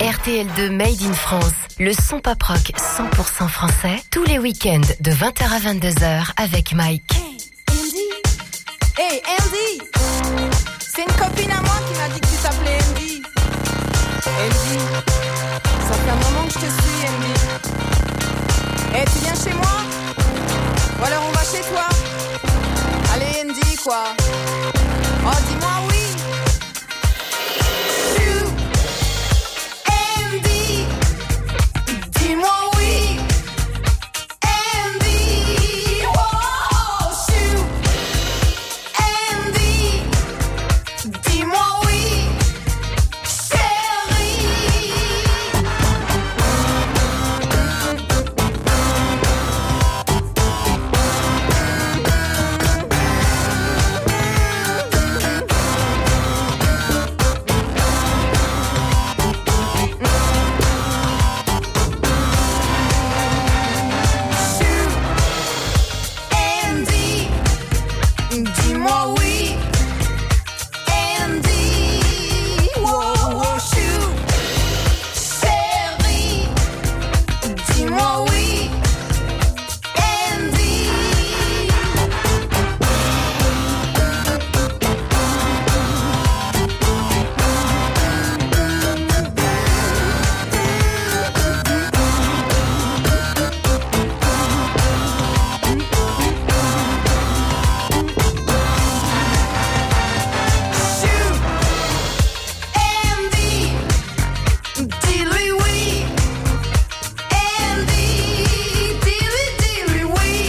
RTL2 Made in France, le son pop rock 100% français, tous les week-ends de 20h à 22h avec Mike. Hey Andy, c'est une copine à moi qui m'a dit que tu t'appelais Andy. Andy, ça fait un moment que je te suis Andy. Hey, tu viens chez moi? Ou alors on va chez toi? Allez Andy quoi. Oh dis-moi oui. Dis-moi oui, Andy, oh, shoot, Andy, dis-moi oui, chérie. Dis-moi oui, Andy, wow, wow, shoot, chérie. Dis-moi oui, Andy. Dis-lui oui, Andy, dis-lui oui,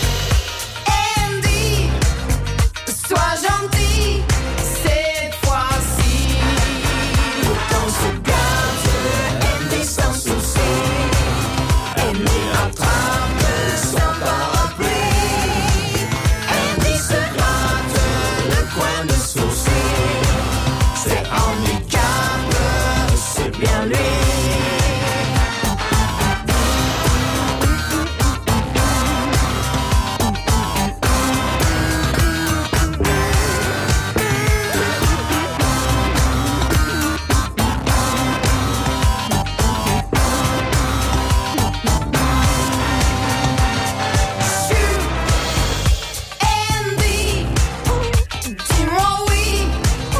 Andy, sois gentil cette fois-ci. Dans ce gaz, Andy sans souci, Andy attrape son parapluie, Andy se gratte le coin de sourcil, c'est handicap. C'est bien lui. Andy, dis-moi oui,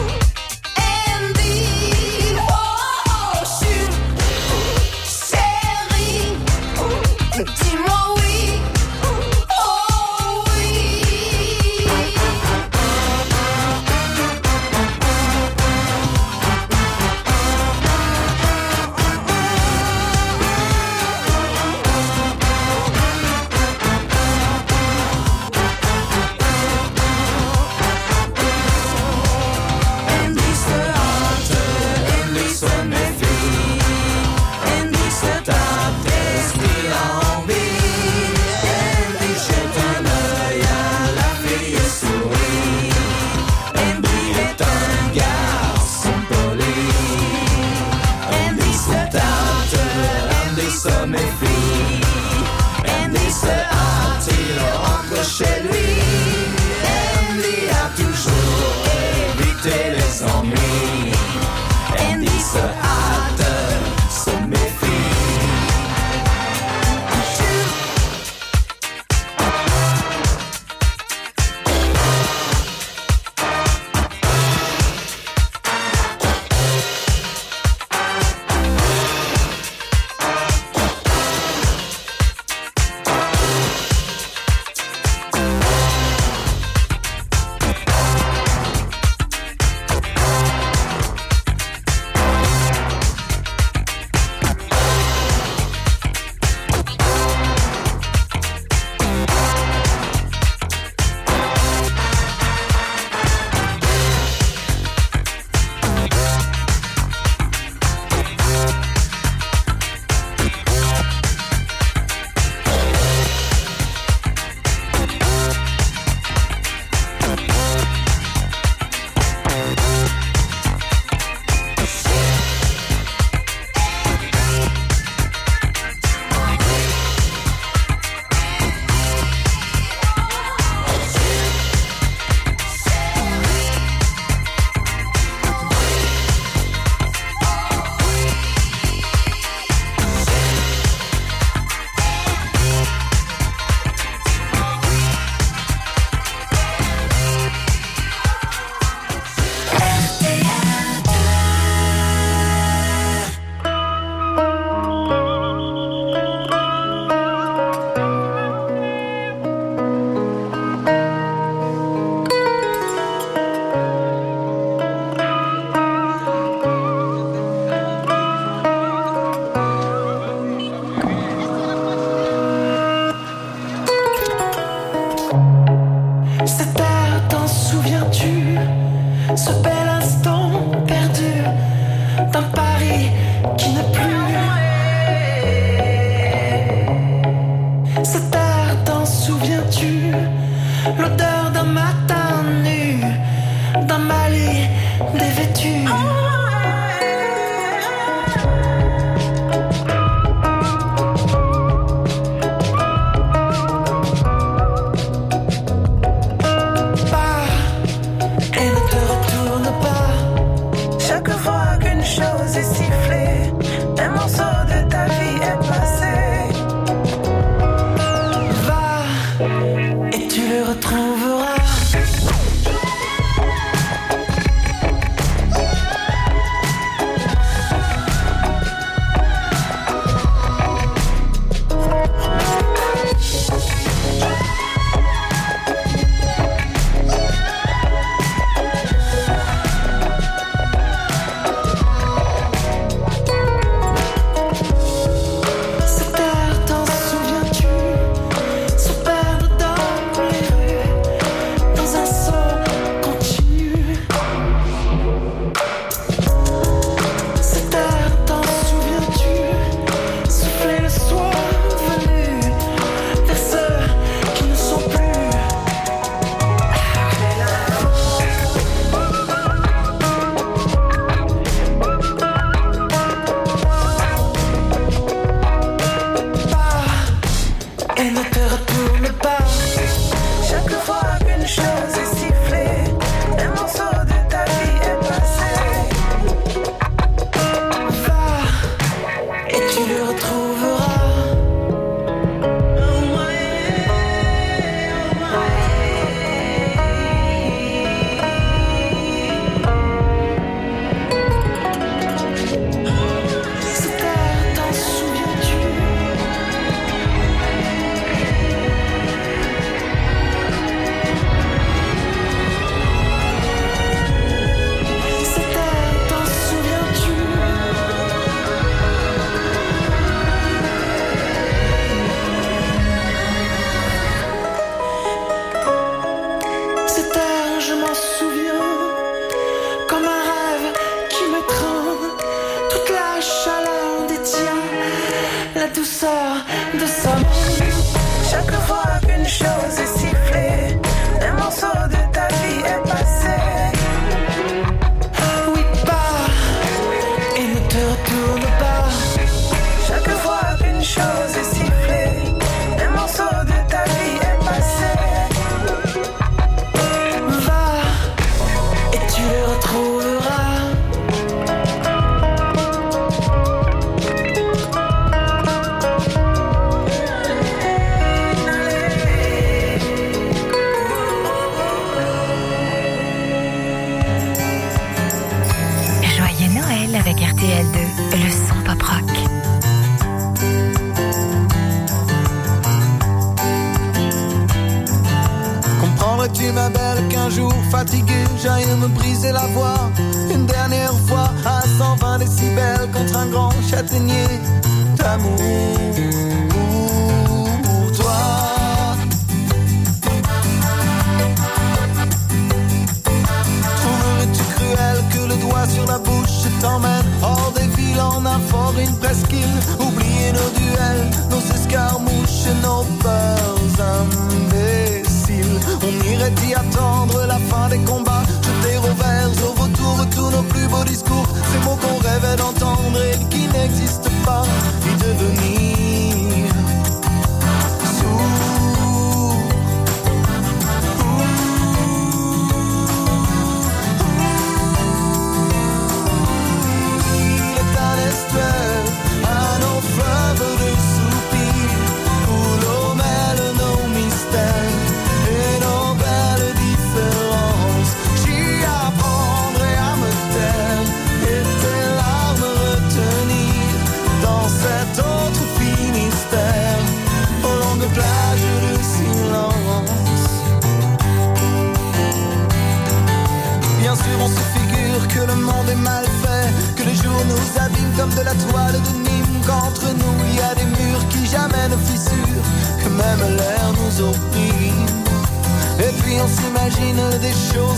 Andy, oh, shoot, chérie, dis-moi oui, oh oui. Andy se hâte, Andy se méfie, Andy se tape dès qu'il a envie. qui n'est plus. Cette terre, t'en souviens-tu? L'odeur d'un matin nu, d'un Mali dévêtu.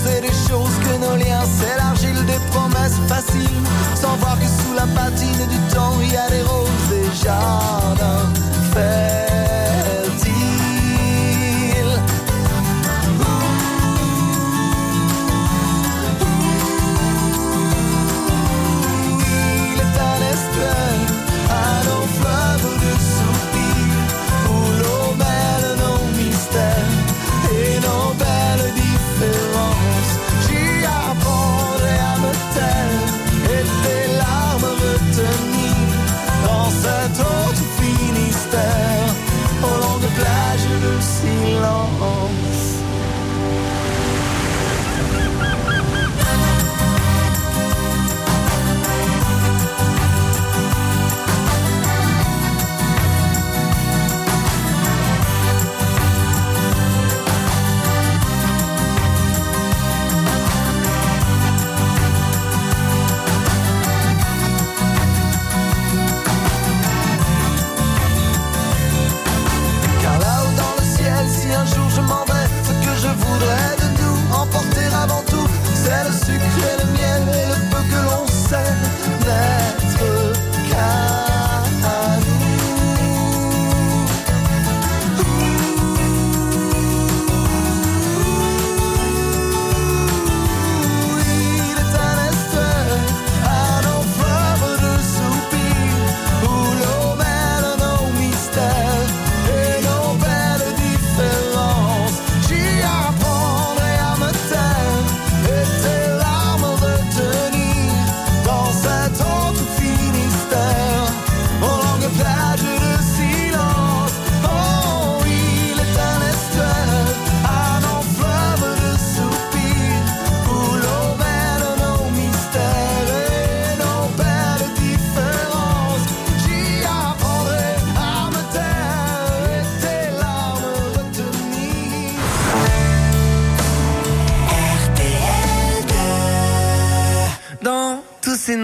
Des choses que nos liens, c'est l'argile des promesses faciles, sans voir que sous la patine du temps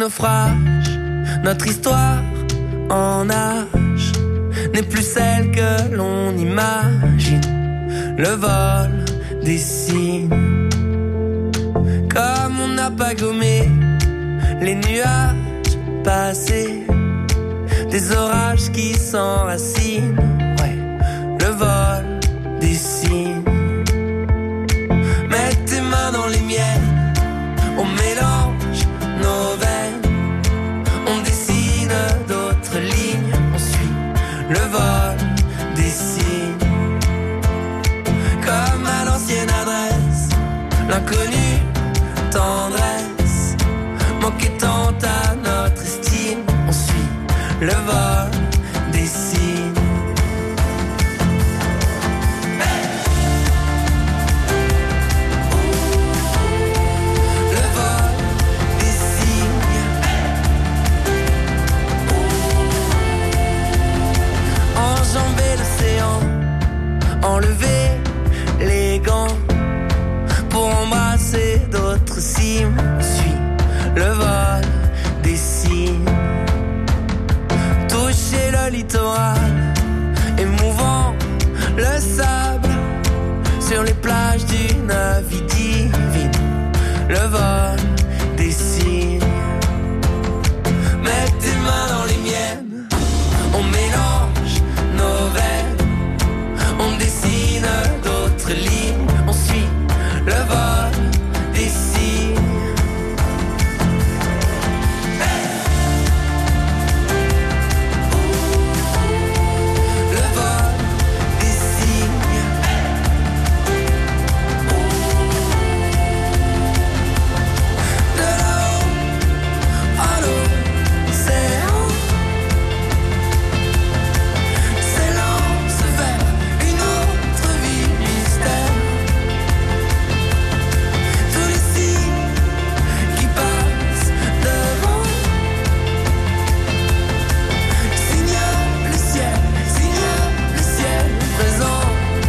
naufrage, notre histoire en nage n'est plus celle que l'on imagine. Le vol des signes, comme on n'a pas gommé les nuages passés, des orages qui s'enracinent. Ouais, le vol des signes. Mets tes mains dans les miennes, on mélange nos veines, on dessine d'autres lignes, on suit le vol des signes. Comme à l'ancienne adresse, l'inconnu, tendresse, manquait tant à notre estime, on suit le vol des signes. Enjamber l'océan, enlever les gants pour embrasser d'autres cimes. Suis le vol des signes. Toucher le littoral, émouvant le sable sur les plages d'une vie divine. Le vol des signes. Mets tes mains dans les miennes, on mélange nos veines, on dessine d'autres lignes, on suit le vol des signes. Le vol des signes. De là-haut à l'océan s'élance vers une autre vie mystère. Tous les signes qui passent devant signalent le ciel présent.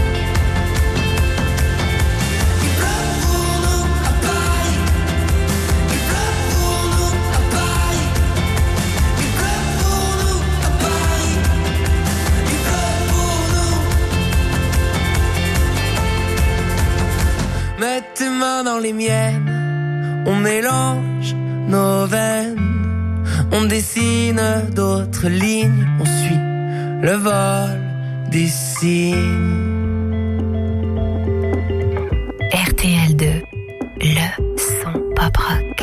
Il pleut pour nous à Paris, il pleut pour nous à Paris, il pleut pour nous à Paris, il pleut pour nous. Mets tes mains dans les miennes, on mélange nos veines, on dessine d'autres lignes, on suit le vol des signes. RTL2, le son pop rock.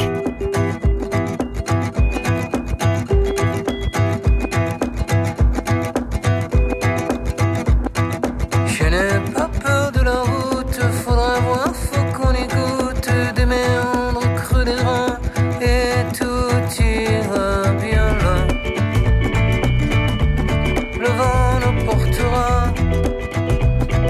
Je n'ai pas peur de la route, faudra voir, faut qu'on écoute des méandres creux des reins et tout ira bien là. Le vent nous portera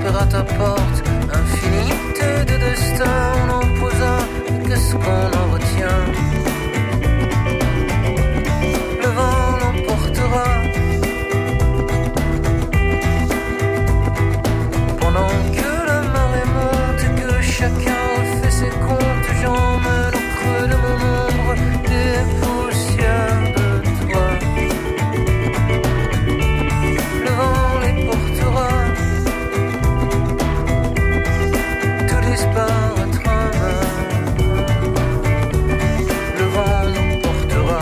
frapper à ta porte. Infinité de destins en opposant, qu'est-ce qu'on en retient? Le vent l'emportera. Pendant que la marée monte et que chacun refait ses comptes, j'emmène au creux de mon ombre des poussières de toi. Le vent les portera, tout disparaîtra. Le vent nous portera.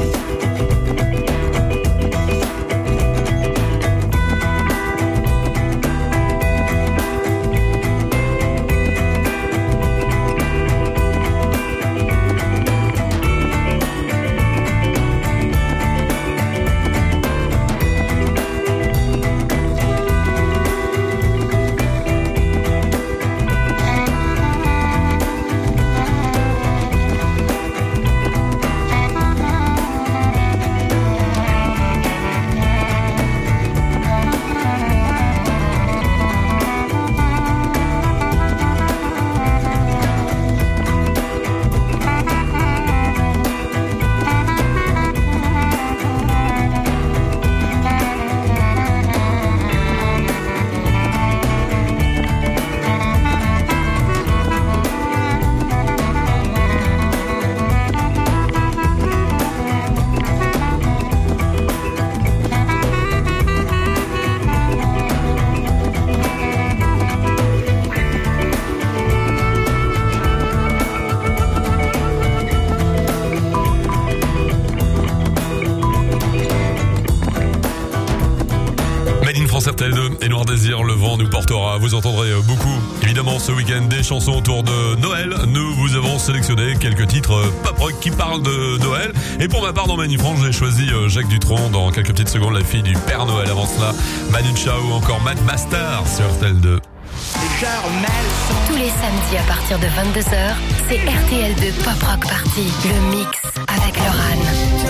RTL2 et Noir Désir, le vent nous portera. Vous entendrez beaucoup, évidemment, ce week-end des chansons autour de Noël. Nous vous avons sélectionné quelques titres pop rock qui parlent de Noël. Et pour ma part, dans Manu France, j'ai choisi Jacques Dutronc. Dans quelques petites secondes, la fille du Père Noël. Avant cela, Manu Chao ou encore Mad Master sur RTL2. Tous les samedis à partir de 22h, c'est RTL2 Pop Rock Party, le mix avec Laurent.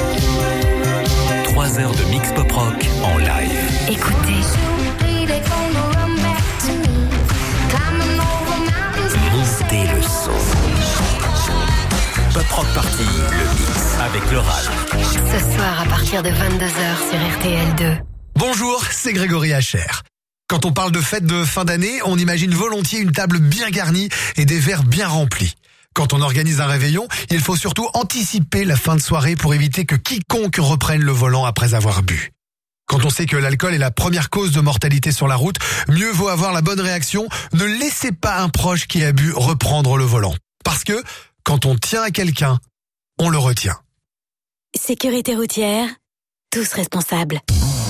3 heures de mix pop rock en live. Écoutez. Montez le son. Pop rock party, le mix avec Laurent. Ce soir à partir de 22h sur RTL2. Bonjour, c'est Grégory Hacher. Quand on parle de fête de fin d'année, on imagine volontiers une table bien garnie et des verres bien remplis. Quand on organise un réveillon, il faut surtout anticiper la fin de soirée pour éviter que quiconque reprenne le volant après avoir bu. Quand on sait que l'alcool est la première cause de mortalité sur la route, mieux vaut avoir la bonne réaction. Ne laissez pas un proche qui a bu reprendre le volant. Parce que, quand on tient à quelqu'un, on le retient. Sécurité routière, tous responsables.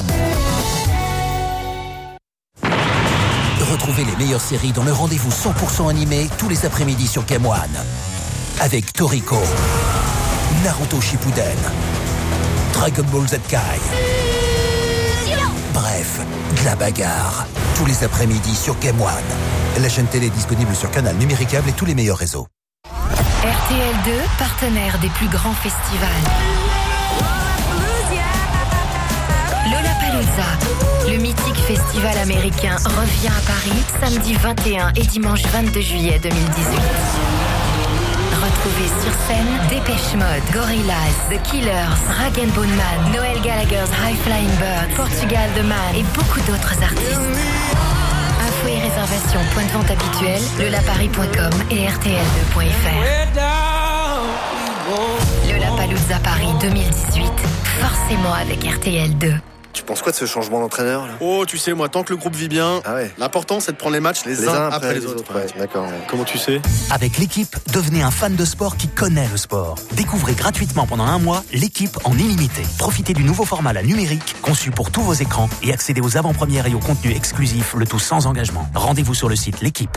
Retrouvez les meilleures séries dans le rendez-vous 100% animé tous les après-midi sur Game One. Avec Toriko, Naruto Shippuden, Dragon Ball Z Kai. Bref, de la bagarre. Tous les après-midi sur Game One. La chaîne télé est disponible sur Canal Numéricable et tous les meilleurs réseaux. RTL2, partenaire des plus grands festivals. Lollapalooza, le mythique festival américain, revient à Paris samedi 21 et dimanche 22 juillet 2018. Retrouvez sur scène Dépêche Mode, Gorillaz, The Killers, Rag & Bone Man, Noel Gallagher's High Flying Bird, Portugal The Man et beaucoup d'autres artistes. Infos et réservations, point de vente habituel, lollaparis.com et rtl2.fr. Lollapalooza Paris 2018, forcément avec RTL2. Tu penses quoi de ce changement d'entraîneur là ? Oh, tu sais, moi, tant que le groupe vit bien, l'important c'est de prendre les matchs les uns après les autres. Ouais, d'accord. Ouais. Comment tu sais ? Avec l'équipe, devenez un fan de sport qui connaît le sport. Découvrez gratuitement pendant 1 mois l'équipe en illimité. Profitez du nouveau format La Numérique, conçu pour tous vos écrans, et accédez aux avant-premières et aux contenus exclusifs, le tout sans engagement. Rendez-vous sur le site L'équipe.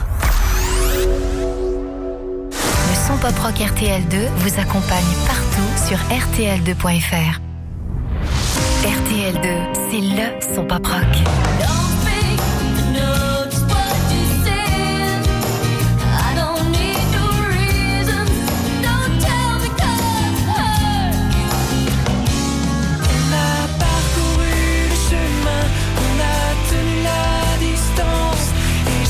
Le son pop rock RTL2 vous accompagne partout sur rtl2.fr. RTL2, c'est le son pop rock. On a parcouru le chemin, on a tenu la distance, et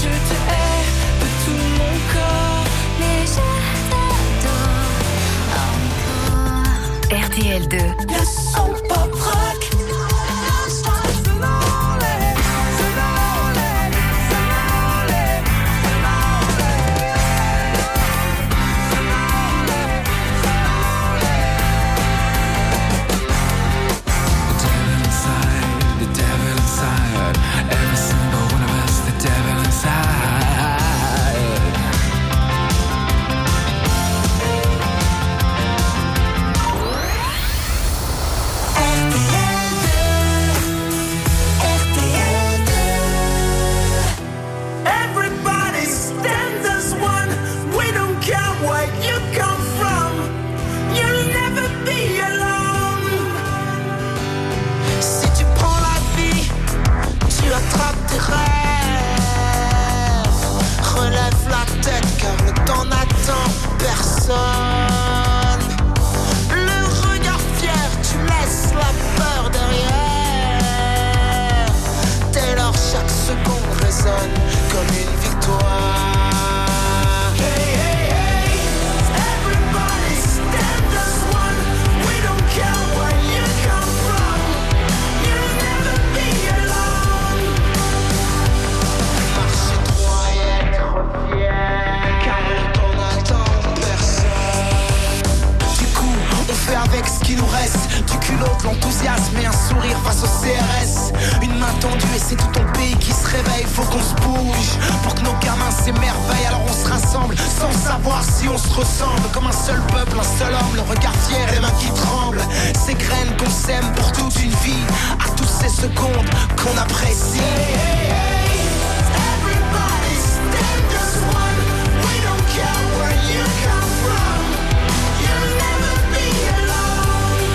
sonne comme une victoire. Hey, hey, hey, everybody stand as one. We don't care where you come from. You'll never be alone. Marcher droit et être fier, car on n'attend personne. Du coup, on fait avec ce qui nous reste. Du culot, de l'enthousiasme et un sourire face au CRS. Une main tendue et c'est tout ton pays qui se réveille. Faut qu'on se bouge pour que nos gamins s'émerveillent. Alors on se rassemble sans savoir si on se ressemble. Comme un seul peuple, un seul homme, le regard fier et les mains qui tremblent. Ces graines qu'on sème pour toute une vie, à toutes ces secondes qu'on apprécie. Hey, hey, hey, everybody stand as one. We don't care where you come from. You'll never be alone.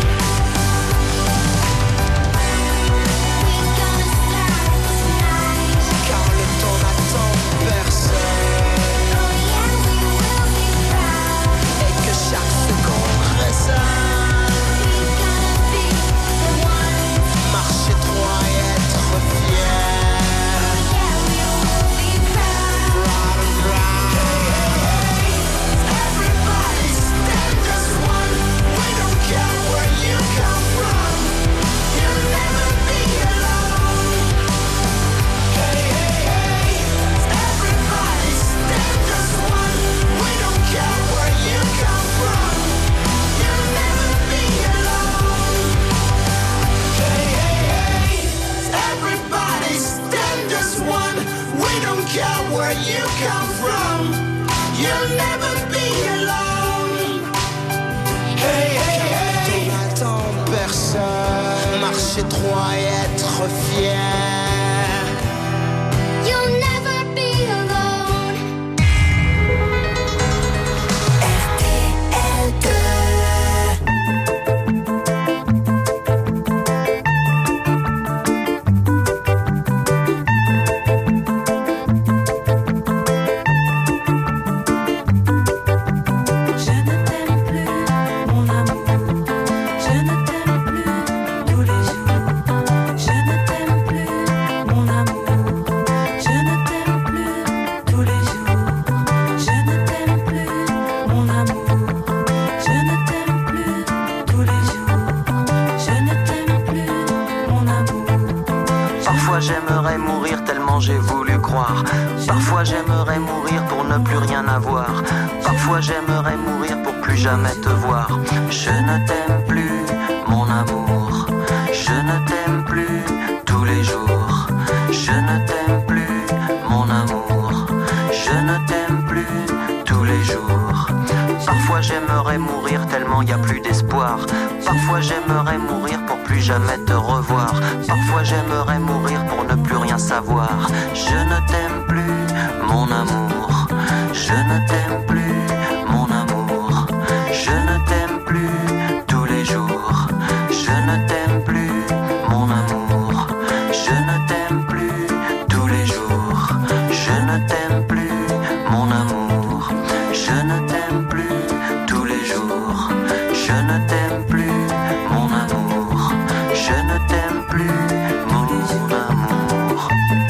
Car le temps n'attend personne. Et que chaque seconde résonne. Marcher droit et être fier. Proud and proud. Everybody stand as one. We don't care where you come from. You'll never be alone. Hey, hey, hey, everybody stand as one. We don't care where you come from. You'll never be alone. Hey, hey, hey, everybody stand as one. We don't care where you come from. You'll never be alone. Hey, hey, hey, on n'attend personne. Marcher droit et être fier. You'll never be alone. Je ne t'aime plus, mon amour. Je ne t'aime plus tous les jours. Je ne t'aime plus, mon amour. Je ne t'aime plus tous les jours. Je ne t'aime plus, mon amour. Je ne t'aime plus tous les jours. Je ne t'aime plus, mon amour. Parfois j'aimerais mourir tellement j'ai voulu croire. Parfois j'aimerais mourir pour ne plus rien avoir. Parfois j'aimerais mourir pour plus jamais te voir. Je ne t'aime plus, mon amour. Je ne t'aime plus tous les jours. Je ne t'aime plus, mon amour. Je ne t'aime plus tous les jours. Parfois j'aimerais mourir tellement y a plus d'espoir. Parfois j'aimerais mourir pour plus jamais te revoir. Parfois j'aimerais mourir pour ne plus rien savoir. Je ne t'aime plus, mon amour. Je ne t'aime plus, mon amour. Je ne t'aime plus tous les jours. Je ne t'aime plus, mon amour. Je ne t'aime plus tous les jours. Je ne t'aime plus, mon amour. Je ne t'aime plus tous les jours. Je ne t'aime plus, mon amour. Je ne t'aime plus, mon amour.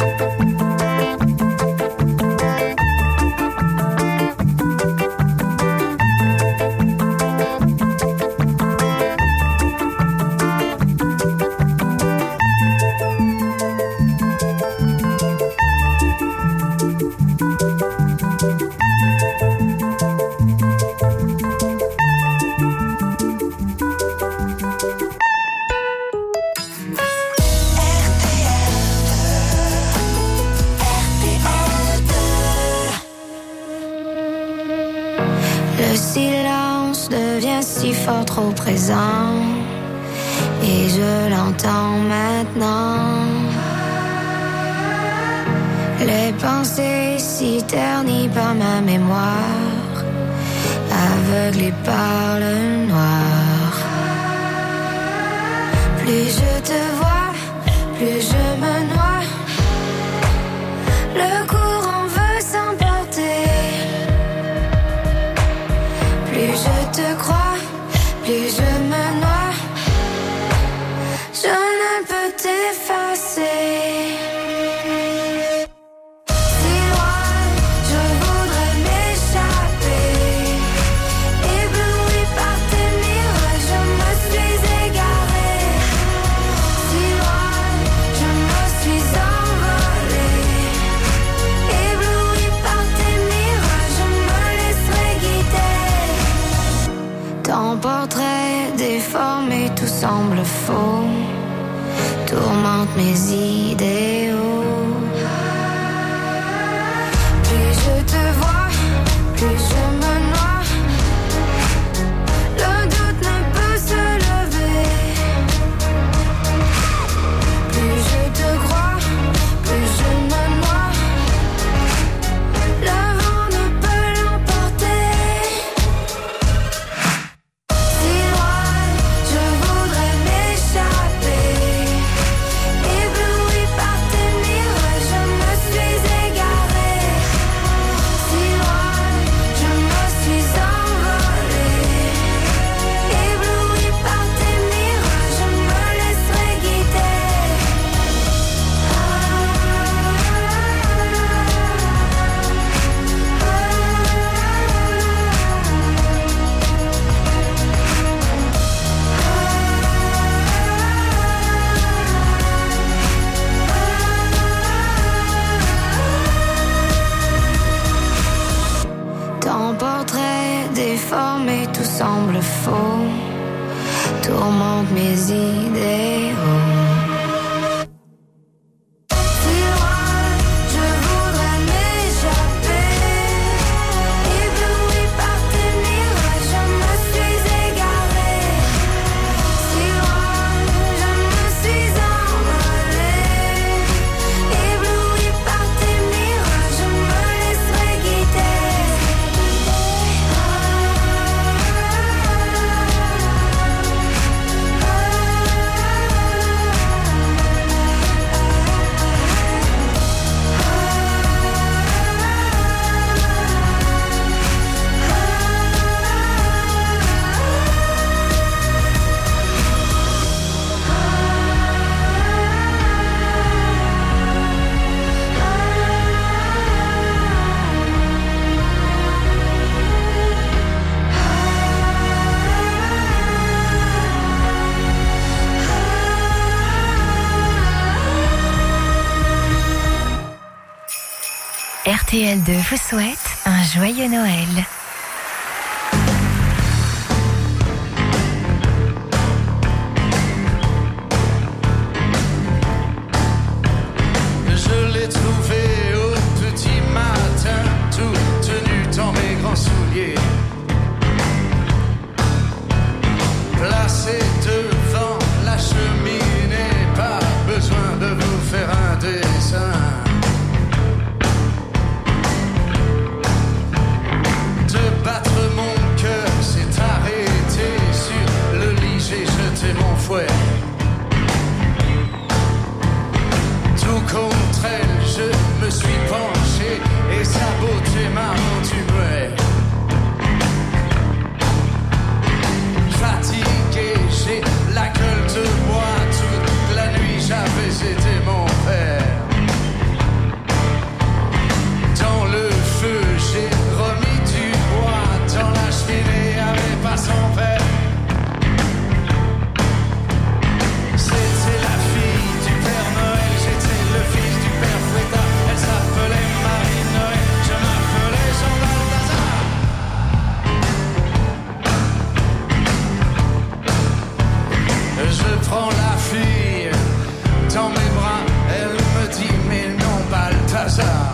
Le silence devient si fort, trop présent. Et je l'entends maintenant. Les pensées si ternies par ma mémoire, aveuglées par le noir. Plus je te vois, plus je me noie. Le courant veut s'emporter. Plus je te crois, plus je me noie. Je ne peux t'effacer. tout semble faux, tourmente mes idéaux. Plus je te vois, plus je me noie. Le doute ne peut se lever. Plus je te crois, plus je me noie. Le vent ne peut l'emporter. Si loin, je voudrais m'échapper. Ébloui par tes mirages, je me suis égarée. Si loin, je me suis envolée. Ébloui par tes mirages, je me laisserai guider. Ton portrait déformé, tout semble faux, tourmente mes idéaux. Si loin, je voudrais m'échapper. Ébloui par tes mirages, je me suis égarée. Si loin, je me suis envolée. Ébloui par tes mirages, je me laisserai guider. RTL2 vous souhaite un joyeux Noël. Je l'ai trouvé au petit matin, tout tenu dans mes grands souliers. Placé devant la cheminée, pas besoin de vous faire un dessin. De battre mon cœur s'est arrêté sur le lit, j'ai jeté mon fouet. Tout contre elle, je me suis penché et sa beauté m'a rendu muet. Fatigué, j'ai la gueule de bois, toute la nuit j'avais été mon père. Dans le feu, j'ai remis du bois, dans la cheminée avait pas son père. C'était la fille du Père Noël, j'étais le fils du Père Fouettard. Elle s'appelait Marie-Noël, je m'appelais Jean Balthazar. Je prends la fille dans mes bras, elle me dit mais non Balthazar.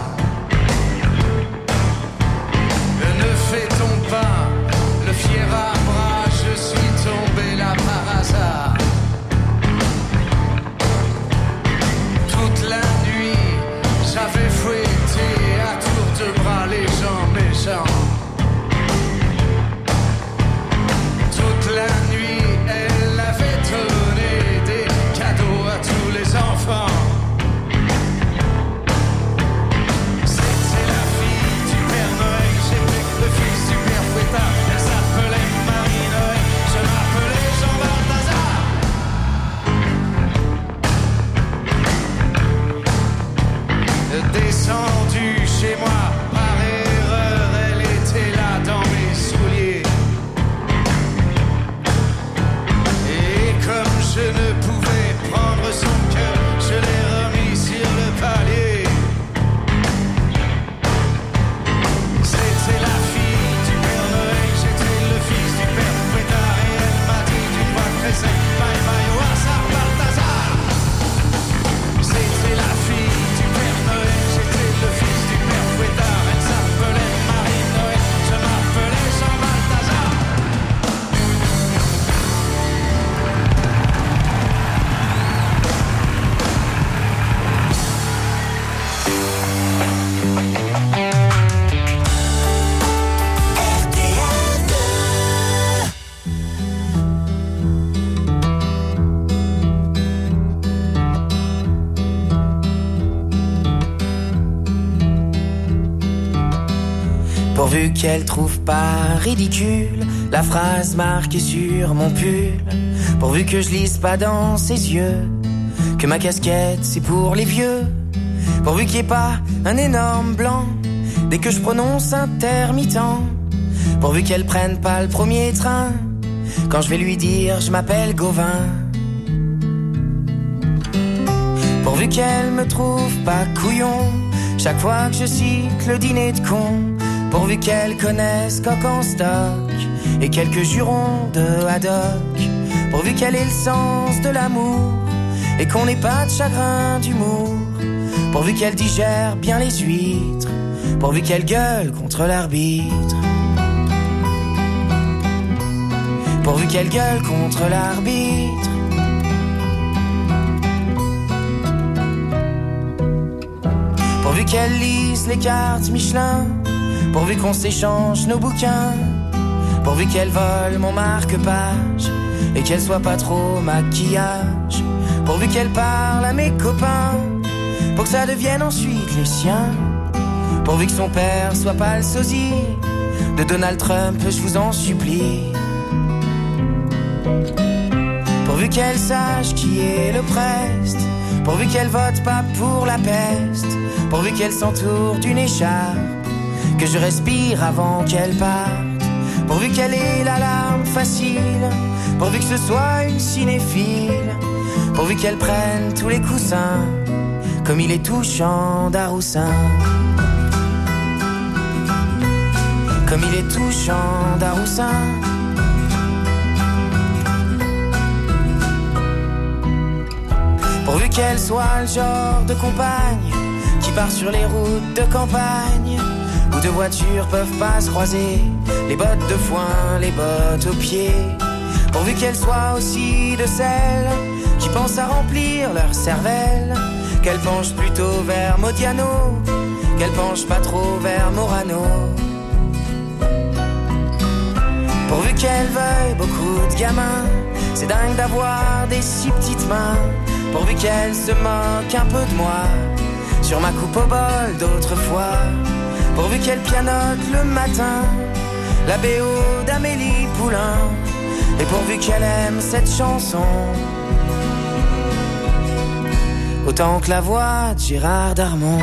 Ne fait-on pas le fier à bras, je suis tombé là par hasard. Toute la nuit, j'avais fouetté à tour de bras les gens méchants. Toute la nuit, elle avait donné des cadeaux à tous les enfants. C'était la fille du Père Noël, j'étais le fils du Père Fouettard. Elle s'appelait Marie-Noël, je m'appelais Jean Balthazar. Descendu chez moi par erreur, elle était là dans mes souliers. Et comme je ne pouvais prendre son cœur, je l'ai remis sur le palier. C'était la fille du Père Noël, j'étais le fils du Père Fouettard. Et elle m'a dit d'une voix très sec, Pourvu qu'elle trouve pas ridicule la phrase marquée sur mon pull. Pourvu que je lise pas dans ses yeux que ma casquette c'est pour les vieux. Pourvu qu'il n'y ait pas un énorme blanc dès que je prononce intermittent. Pourvu qu'elle prenne pas le premier train quand je vais lui dire je m'appelle Gauvin. Pourvu qu'elle me trouve pas couillon chaque fois que je cite le dîner de con. Pourvu qu'elle connaisse Coq en stock et quelques jurons de haddock. Pourvu qu'elle ait le sens de l'amour et qu'on n'ait pas de chagrin d'humour. Pourvu qu'elle digère bien les huîtres. Pourvu qu'elle gueule contre l'arbitre. Pourvu qu'elle gueule contre l'arbitre. Pourvu qu'elle lise les cartes Michelin. Pourvu qu'on s'échange nos bouquins. Pourvu qu'elle vole mon marque-page et qu'elle soit pas trop maquillage. Pourvu qu'elle parle à mes copains pour que ça devienne ensuite les siens. Pourvu que son père soit pas le sosie de Donald Trump, je vous en supplie. Pourvu qu'elle sache qui est le preste. Pourvu qu'elle vote pas pour la peste. Pourvu qu'elle s'entoure d'une écharpe que je respire avant qu'elle parte. Pourvu qu'elle ait la larme facile. Pourvu que ce soit une cinéphile. Pourvu qu'elle prenne tous les coussins comme il est touchant d'Aroussin. Comme il est touchant d'Aroussin. Pourvu qu'elle soit le genre de compagne qui part sur les routes de campagne où deux voitures peuvent pas se croiser, les bottes de foin, les bottes aux pieds. Pourvu qu'elle soit aussi de celles qui pensent à remplir leur cervelle, qu'elle penche plutôt vers Modiano, qu'elle penche pas trop vers Morano. Pourvu qu'elle veuille beaucoup de gamins, c'est dingue d'avoir des si petites mains. Pourvu qu'elle se moque un peu de moi sur ma coupe au bol d'autrefois. Pourvu qu'elle pianote le matin la BO d'Amélie Poulain. Et pourvu qu'elle aime cette chanson autant que la voix de Gérard Darmon.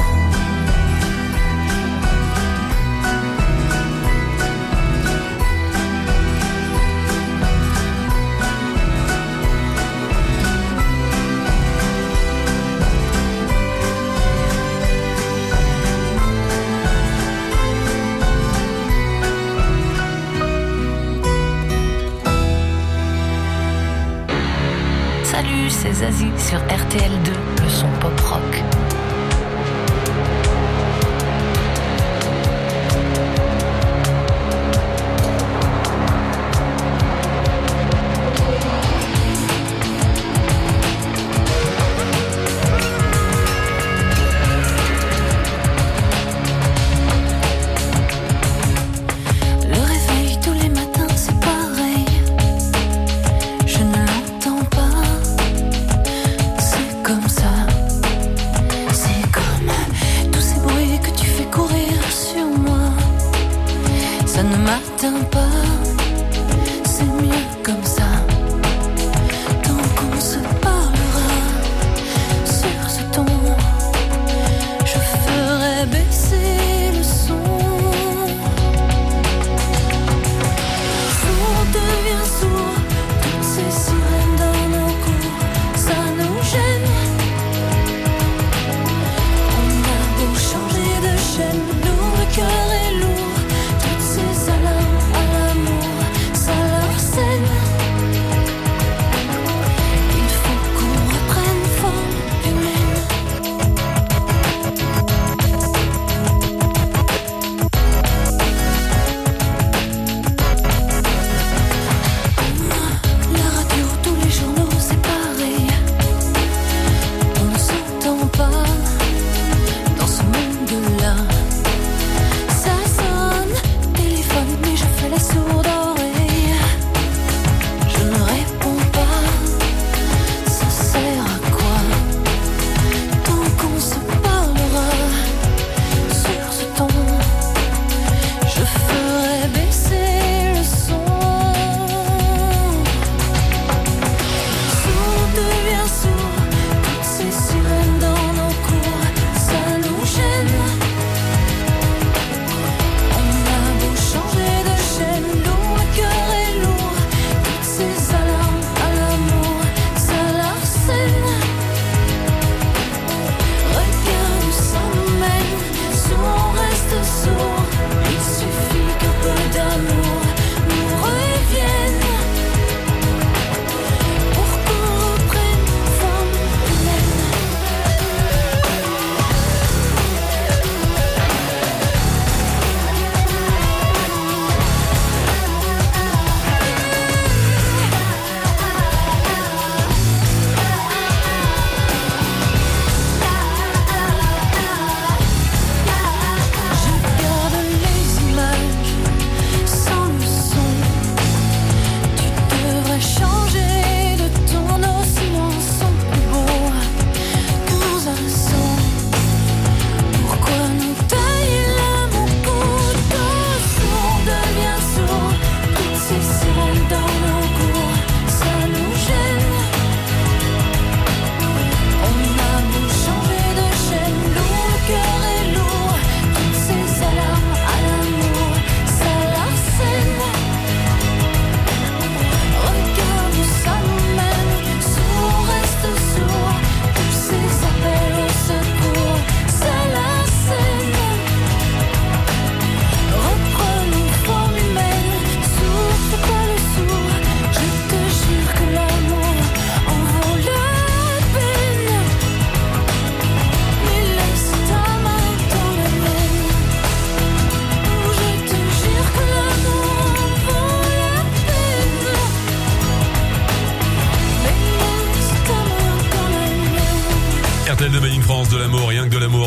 C'est Zazie sur RTL2, le son pop rock. Le réveil tous les matins c'est pareil. Je ne l'entends pas. C'est comme ça. C'est comme tous ces bruits que tu fais courir sur moi. Ça ne m'atteint pas. C'est mieux comme ça. Tant qu'on se parlera sur ce ton, je ferai baisser le son. Sourd devient sourd, toutes ces sirènes dans nos cours, ça nous gêne. On a beau changer de chaîne, nous le cœur est lourd. Toutes ces alarmes à l'amour, ça leur saigne.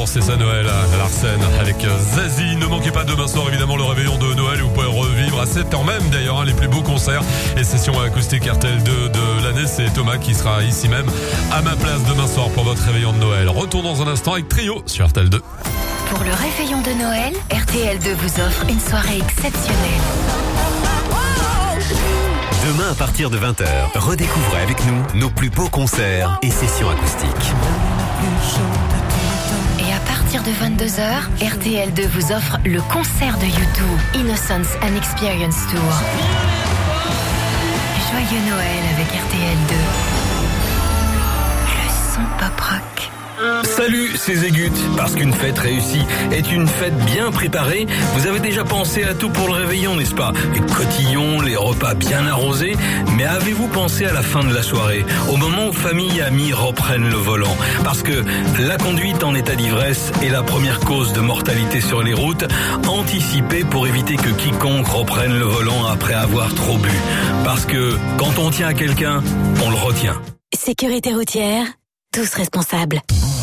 c'est ça Noël à Larsen avec Zazie. Ne manquez pas demain soir évidemment le réveillon de Noël. Vous pouvez revivre à 7h même d'ailleurs les plus beaux concerts et sessions acoustiques RTL 2 de l'année. C'est Thomas qui sera ici même à ma place demain soir pour votre réveillon de Noël. Retour dans un instant avec Trio sur RTL 2. Pour le réveillon de Noël, RTL 2 vous offre une soirée exceptionnelle. Demain à partir de 20h, redécouvrez avec nous nos plus beaux concerts et sessions acoustiques. Et à partir de 22h, RTL 2 vous offre le concert de U2, Innocence and Experience Tour. Joyeux Noël avec RTL 2. Le son pop rock. Salut, c'est Zégut. Parce qu'une fête réussie est une fête bien préparée, vous avez déjà pensé à tout pour le réveillon, n'est-ce pas? Les cotillons, les repas bien arrosés. Mais avez-vous pensé à la fin de la soirée, au moment où famille et amis reprennent le volant? Parce que la conduite en état d'ivresse est la première cause de mortalité sur les routes. Anticipez pour éviter que quiconque reprenne le volant après avoir trop bu. Parce que quand on tient à quelqu'un, on le retient. Sécurité routière, tous responsables.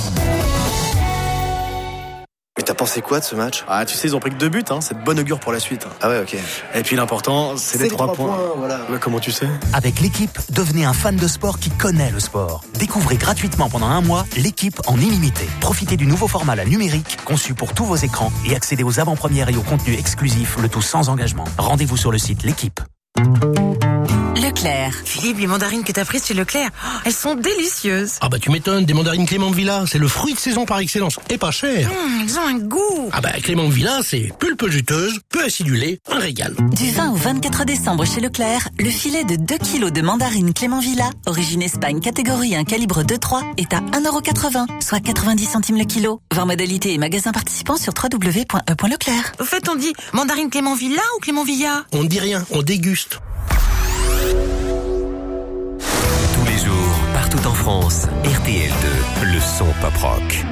Mais t'as pensé quoi de ce match? Ah, tu sais, ils ont pris que 2 buts, hein. C'est de bon augure pour la suite. Ah ouais, ok. Et puis l'important, c'est les 3 points. Voilà. Ouais, comment tu sais? Avec l'équipe, devenez un fan de sport qui connaît le sport. Découvrez gratuitement pendant un mois l'équipe en illimité. Profitez du nouveau format la numérique, conçu pour tous vos écrans et accédez aux avant-premières et aux contenus exclusifs, le tout sans engagement. Rendez-vous sur le site L'équipe. Leclerc. Philippe, les mandarines que t'as prises chez Leclerc, elles sont délicieuses. Ah bah tu m'étonnes, des mandarines Clément Villa, c'est le fruit de saison par excellence, et pas cher. Elles ont un goût. Ah bah Clément Villa, c'est pulpe juteuse, peu acidulée, un régal. Du 20 au 24 décembre chez Leclerc, le filet de 2 kg de mandarines Clément Villa, origine Espagne catégorie 1 calibre 2-3, est à 1,80€, soit 90 centimes le kilo. Voir modalité et magasins participants sur www.e.leclerc. Au fait, on dit mandarine Clément Villa ou Clément Villa? On ne dit rien, on déguste. Tous les jours, partout en France, RTL 2, le son pop rock.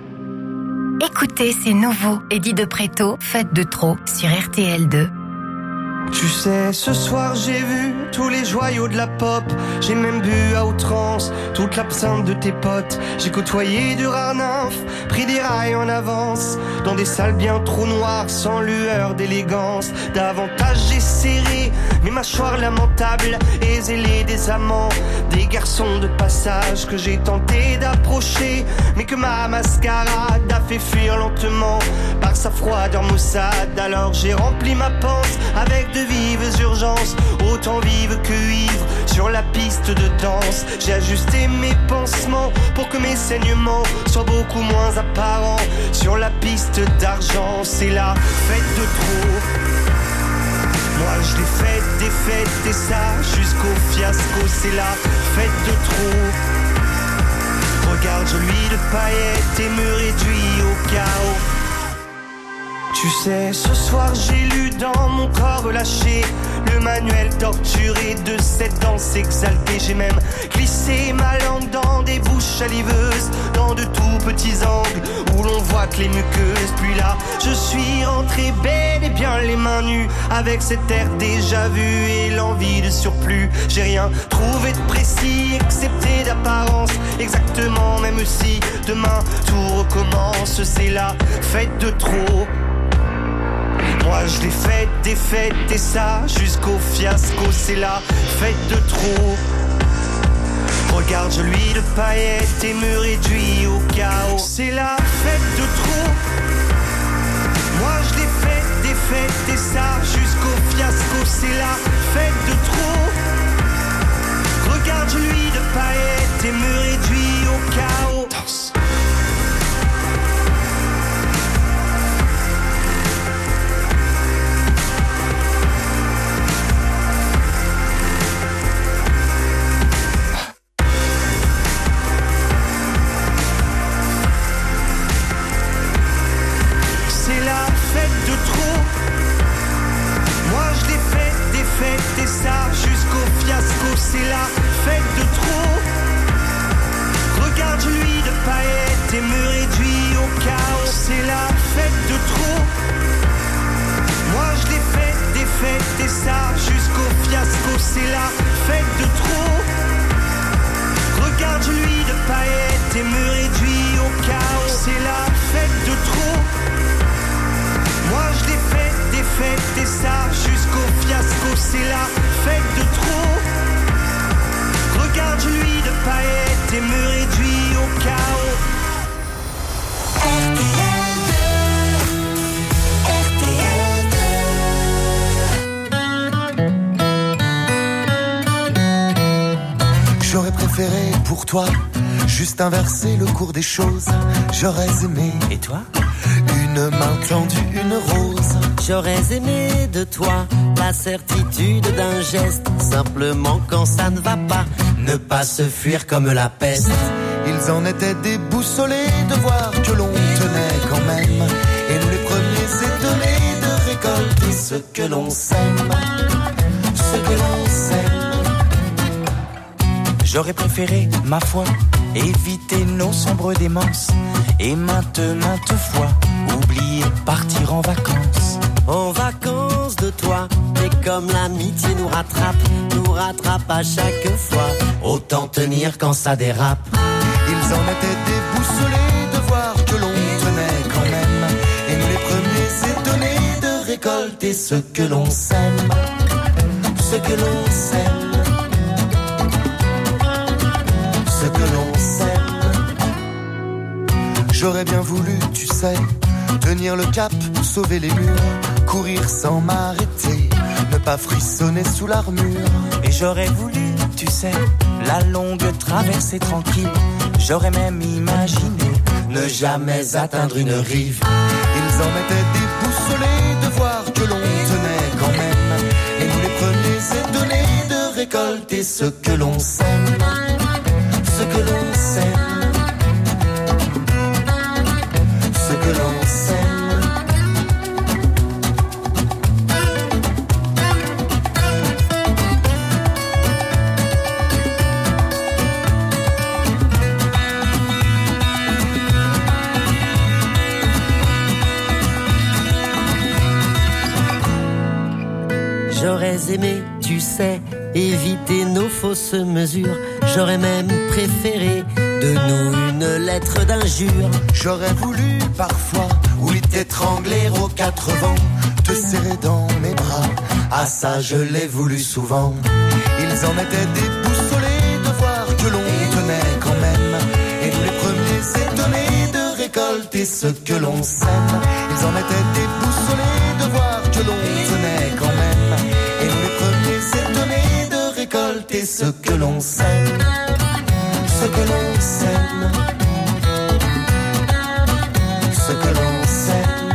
Écoutez, c'est nouveau. Eddie de Préto, Fête de trop sur RTL 2. Tu sais, ce soir j'ai vu tous les joyaux de la pop. J'ai même bu à outrance toute l'absinthe de tes potes. J'ai côtoyé du rare nymphe, pris des rails en avance, dans des salles bien trop noires, sans lueur d'élégance. Davantage j'ai serré mes mâchoires lamentables et zélé des amants, des garçons de passage que j'ai tenté d'approcher, mais que ma mascarade a fait fuir lentement par sa froideur maussade. Alors j'ai rempli ma panse avec de vives urgences, autant vives que ivres, sur la piste de danse. J'ai ajusté mes pansements pour que mes saignements soient beaucoup moins apparents. Sur la piste d'argent, c'est la fête de trop. Moi je l'ai faite, des fêtes et ça jusqu'au fiasco. C'est la fête de trop. Regarde, je lui de paillettes et me réduis au chaos. Tu sais, ce soir j'ai lu dans mon corps relâché le manuel torturé de cette danse exaltée. J'ai même glissé ma langue dans des bouches saliveuses, dans de tout petits angles où l'on voit que les muqueuses. Puis là, je suis rentré bel et bien les mains nues, avec cet air déjà vu et l'envie de surplus. J'ai rien trouvé de précis, excepté d'apparence, exactement, même si demain tout recommence. C'est la fête de trop. Moi je l'ai faite, des fêtes et ça jusqu'au fiasco. C'est la fête de trop. Regarde, je lui de paillettes et me réduis au chaos. C'est la fête de trop. Moi je l'ai faite, des fêtes et ça jusqu'au fiasco. C'est la fête de trop. Regarde, je lui de paillettes et me réduis au chaos. Danse. Et ça jusqu'au fiasco, c'est la fête de trop. Regarde, je lui de paillettes et me réduis au chaos. C'est la fête de trop. Moi je l'ai faite, des fêtes et ça jusqu'au fiasco. C'est la fête de trop. Regarde, je lui de paillettes et me réduis au chaos. c'est la fête de trop. Moi je l'ai faite, des fêtes et ça jusqu'au fiasco, c'est la fête de trop. Regarde lui de paillettes et me réduit au chaos. J'aurais préféré pour toi juste inverser le cours des choses. J'aurais aimé. Et toi? Une main tendue, une rose. J'aurais aimé de toi la certitude d'un geste. Simplement quand ça ne va pas, ne pas se fuir comme la peste. Ils en étaient déboussolés de voir que l'on tenait quand même. Et nous les premiers étonnés de récolter ce que l'on sème. Ce que l'on sème. J'aurais préféré, ma foi, éviter nos sombres démences. Et maintes fois, oublier partir en vacances. En vacances de toi, mais comme l'amitié nous rattrape à chaque fois. Autant tenir quand ça dérape. Ils en étaient déboussolés de voir que l'on tenait quand même. Et nous les premiers étonnés de récolter ce que l'on sème. Ce que l'on sème. Ce que l'on sème. J'aurais bien voulu, tu sais, tenir le cap, sauver les murs, courir sans m'arrêter, ne pas frissonner sous l'armure. Et j'aurais voulu, tu sais, la longue traversée tranquille. J'aurais même imaginé ne jamais atteindre une rive. Ils en étaient déboussolés de voir que l'on tenait quand même. Et nous les premiers étonnés de récolter ce que l'on sème. Ce que l'on sème. Ce que l'on sème. J'aurais aimé, tu sais, éviter nos fausses mesures. J'aurais même préféré de nous une lettre d'injure. J'aurais voulu parfois, oui, t'étrangler aux quatre vents, te serrer dans mes bras. Ah ça je l'ai voulu souvent. Ils en étaient déboussolés de voir que l'on tenait quand même. Et nous les premiers étonnés de récolter ce que l'on sème. Ils en étaient déboussolés de voir que l'on tenait quand même. Et nous les premiers étonnés de récolter ce que l'on sème. Ce que l'on sème. Ce que l'on sème.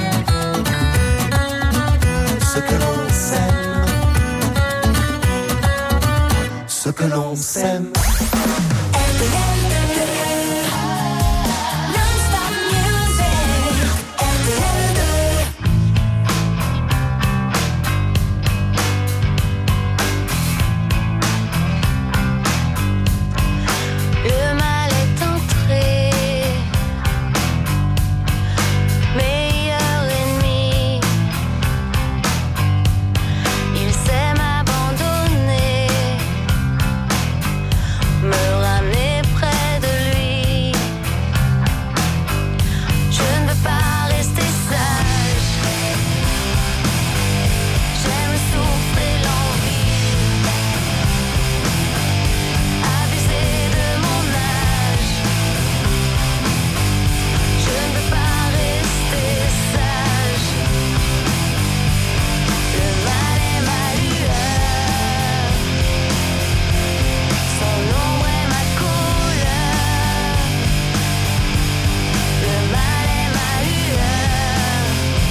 Ce que l'on sème. Ce que l'on sème. Le mal est entré, meilleur ennemi. Il sait m'abandonner, me ramener près de lui. Je ne veux pas rester sage. J'aime le souffle et l'envie, abuser de mon âge. Je ne veux pas rester sage. Le mal est ma lueur, son ombre est ma couleur. Le mal est ma lueur,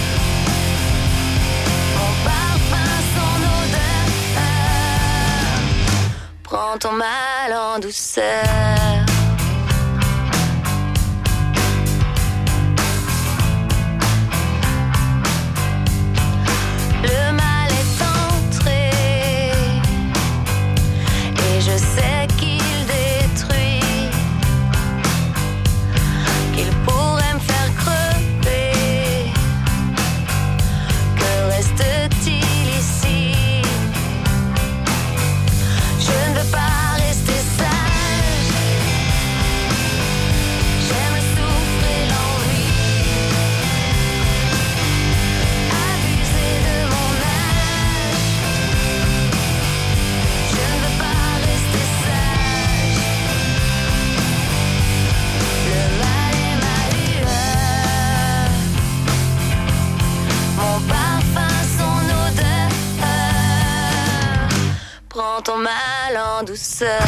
mon parfum, son odeur. Prends ton mal en douceur. Le mal est entré et je sais qu'il détruit, qu'il pourrait me faire crever. Que reste-t-il ici? Je ne veux pas rester sage. en douceur.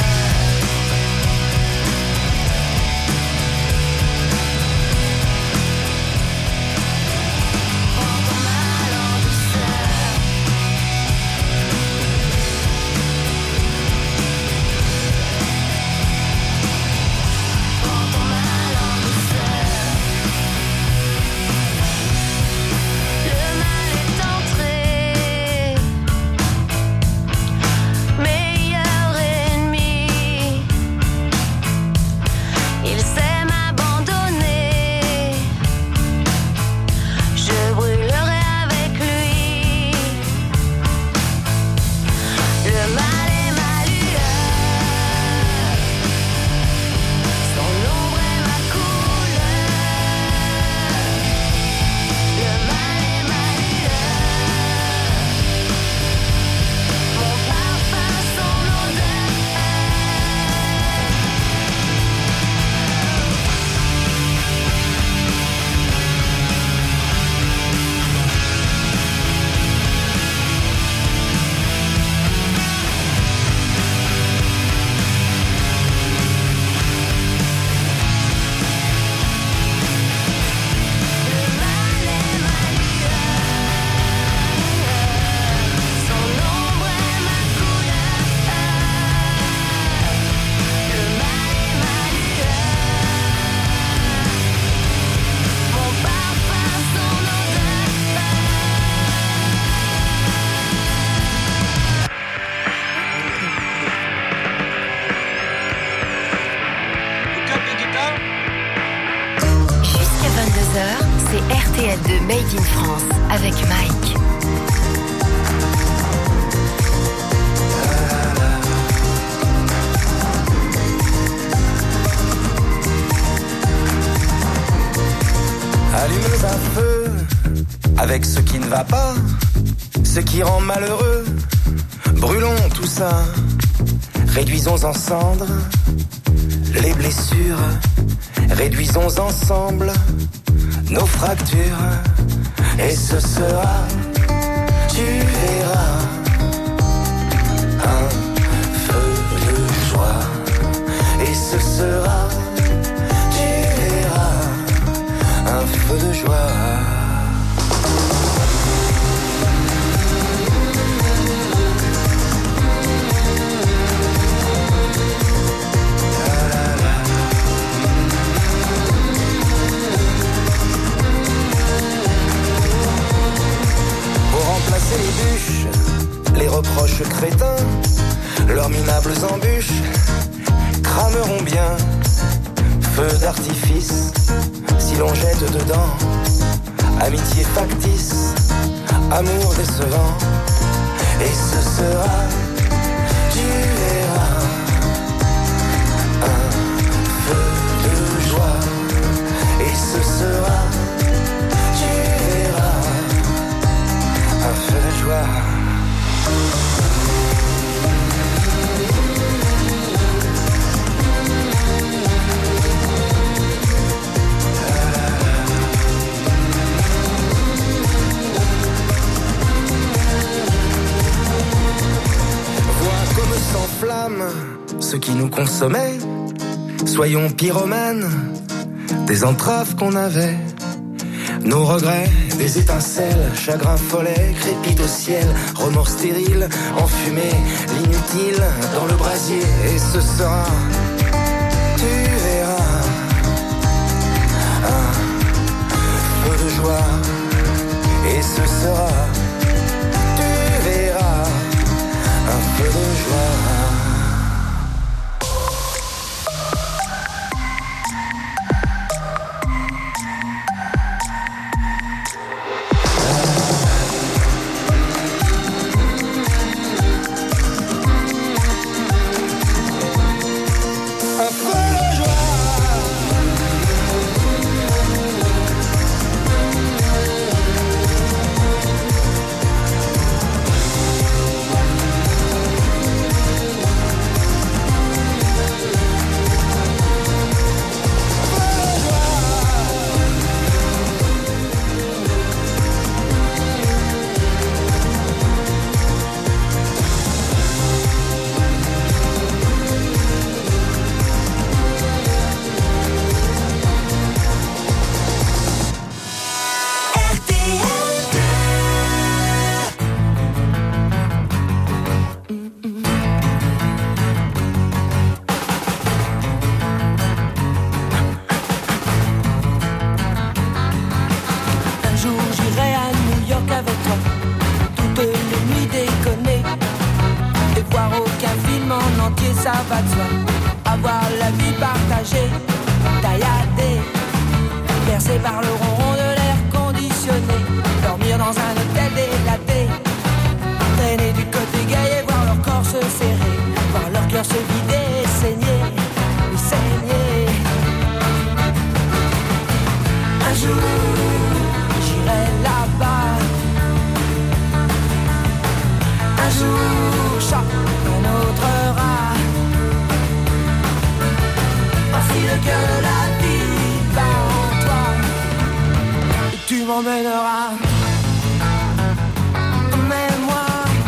C'est RTL de Made in France avec Mike. Allumons un feu avec ce qui ne va pas, ce qui rend malheureux. Brûlons tout ça, réduisons en cendres les blessures, réduisons ensemble nos fractures. Et ce sera, tu verras, un feu de joie. Et ce sera, tu verras, un feu de joie. Remplacer les bûches, les reproches crétins, leurs minables embûches crameront bien. Feu d'artifice, si l'on jette dedans, amitié factice, amour décevant. Et ce sera, tu verras, un feu de joie. Et ce sera, tu verras, un feu de joie. Vois comme s'enflamme ce qui nous consommait. Soyons pyromanes des entraves qu'on avait. Nos regrets, des étincelles, chagrin follet, crépite au ciel, remords stériles, enfumés, l'inutile dans le brasier. Et ce sera, tu verras, un feu de joie. Et ce sera, tu verras, un feu de joie. York avec toi. Toutes les nuits déconner. Et voir aucun film en entier, ça va de soi. Avoir la vie partagée, tailladée, bercée par le ronron de l'air conditionné. Dormir dans un hôtel délaté, traîner du côté gay et voir leur corps se serrer, voir leur cœur se vider et saigner, et saigner. Un jour, j'irai là-bas. Un jour, un autre rat. Voici le cœur de la vie bat en toi. Et tu m'emmèneras. Emmène-moi.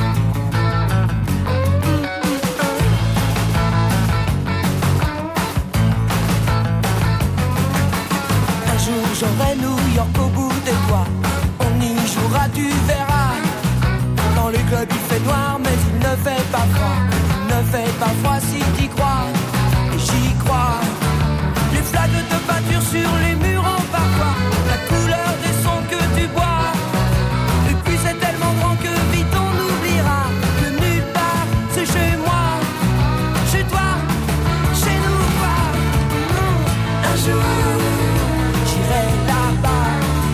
Un jour j'aurai New York au bout des doigts. On y jouera, tu verras. Dans les clubs il fait noir mais il ne fait pas froid. Il ne fait pas froid si t'y crois. Et j'y crois. Les flaques de peinture sur les murs en parfois. La couleur des sons que tu bois. Et puis c'est tellement grand que vite on oubliera que nulle part c'est chez moi. Chez toi, chez nous quoi. Un jour j'irai là-bas.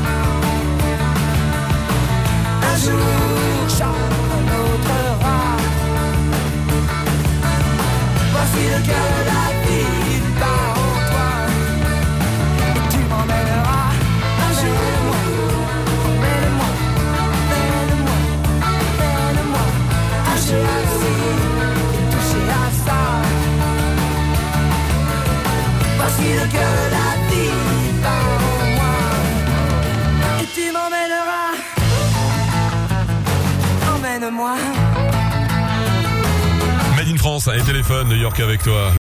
Un jour un autre rat. Voici le cœur de la vie bat en toi. Et tu m'emmèneras un jour. Emmène-moi, emmène-moi, emmène-moi. Toucher à ci et toucher à ça. Voici le cœur de la vie bat en moi. Et tu m'emmèneras. Emmène-moi. Made in France, et téléphone, New York avec toi.